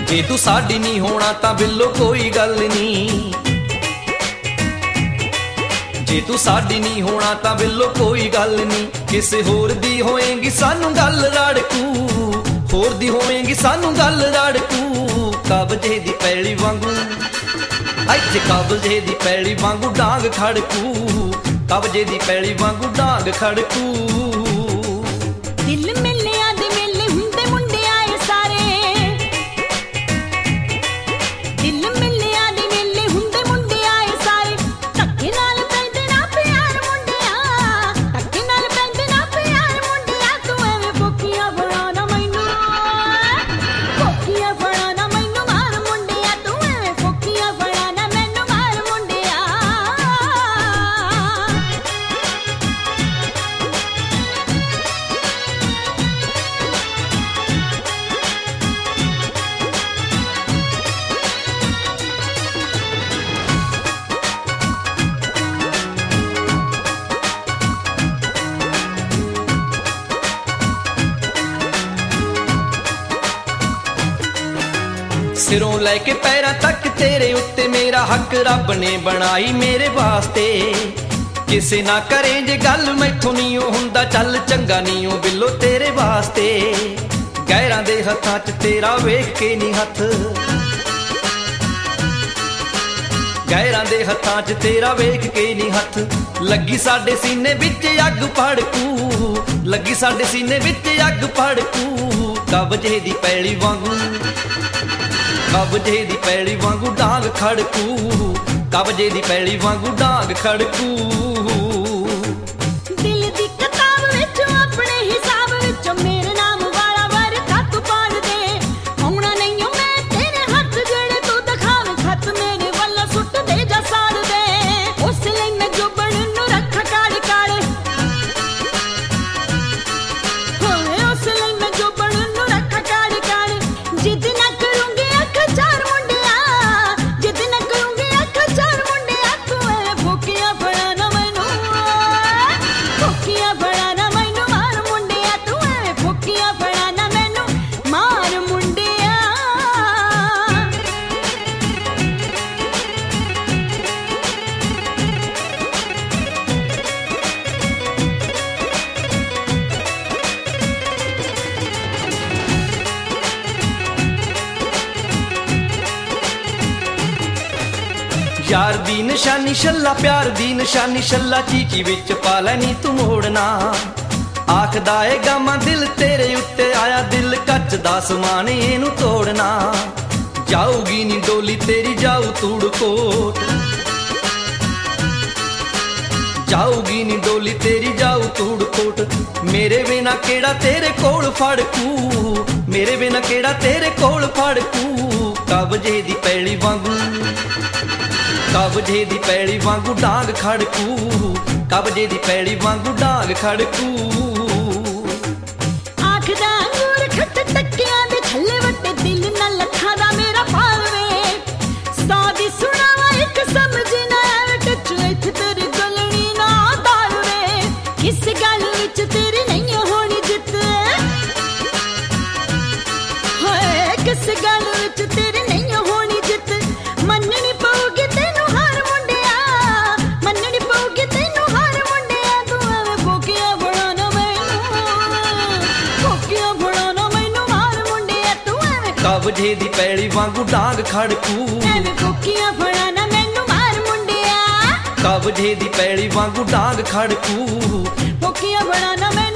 जे तू साडी नहीं होना तां बिल्लो कोई गल नहीं, जे तू साडी नहीं होना तां बिल्लो कोई गल नहीं। किसे होर दी होएगी सानू गल रड़कू, होर दी होएगी सानू गल रड़कू। कब्जे दी पैली वांगू इत्थे कब्जे दी पैली वांगू डांग खड़कू, कब्जे दी पैली वांगू डांग खड़कू। दिल मिलिया दे मेले हुंदे मुंडे आए सारे, दिल मिलिया दे मेले हुंदे मुंडे आए सारे। धक्के नाल पैंदे ना प्यार मुंडिया, धक्के नाल पैंदे ना प्यार मुंडिया। तू एवें फोकिया बनाना मैनू, फोकिया बनाना मैनू मार मुंडिया। तू एवें फोकिया बनाना मैनू मार मुंडिया। सिरों लैके पैरां तक तेरे उत्ते मेरा हक रब ने बनाई मेरे वास्ते। किसे ना करे जे गल मैथों नहीं हुंदा, चल चंगा नहीं ओ बिल्लो तेरे वास्ते। गैरां दे हत्थां च तेरा वेख के नहीं हत्थ, गैरां दे हत्थां च तेरा वेख के नहीं हत्थ। लगी साडे सीने विच अग भड़कू, लगी साडे सीने विच अग भड़कू। कब्जे दी पैली वांगू, कब्जे दी पैली वांगू डांग खड़कू, कब्जे दी पैली वांगू डांग खड़कू। दिल दी किताब विच अपने हिसाब विच मेरे नाम वाला वर्का तू पढ़ दे। होना नहीं ओ मैं तेरे हथ जेड़े तू दिखावे खत मेरे वल्ला सुट दे जा साड़ दे। उस लई मैं जोबन नू रख काड़ काड़, होए उस लई मैं जोबन नू रख काड़ काड़। जिद ना करूंगी अख चार मुंडिया, जिद ना करूंगी अख चार मुंडिया। तू एवें फोकिया बनाना मैनू, फोकिया बनाना मैनू मार मुंडिया। तू एवें फोकिया बनाना मैनू मार मुंडिया। यार दी निशानी शल्ला, प्यार दी निशानी शल्ला। चीची विच पा लैनी तू मोड़ना, आखदा ए गामा दिल तेरे उत्ते आया। दिल कच दा समान इनू तोड़ना। जाऊगी नी डोली तेरी जाऊ तूड़ कोट, जाऊगी नी डोली तेरी जाऊ तूड़ कोट। मेरे बिना केड़ा तेरे कोल फड़कू, मेरे बिना केड़ा तेरे कोल फड़कू। कब्जे दी पैली वांगू, कब्जे दी पैली वांगू डांग खड़कू, कब्जे दी पैली वांगू डांग खड़कू। आखदा अंगूर खट टक्कियां दे छल्ले वट्टे दिल ना लखां दा मेरा पालवे। सौ दी सुनावा एक समझ ना आवे टच इत्थे तेरी गलनी ना दालवे। किस गल विच तेरी नहीं होनी जित, हाय किस गल विच तेरी नहीं होनी जित। मननी पऊगी तैनू हार मुंडिया, मननी पऊगी तैनू हार मुंडिया। तू एवें फोकिया बनाना मैनू, फोकिया बनाना मैनू मार मुंडिया। तू एवें कब्जे दी पैली वांगू डांग खड़कू, एवें फोकिया बनाना मैनू मार मुंडिया। कब्जे दी पैली वांगू डांग खड़कू, फोकिया बनाना मैनू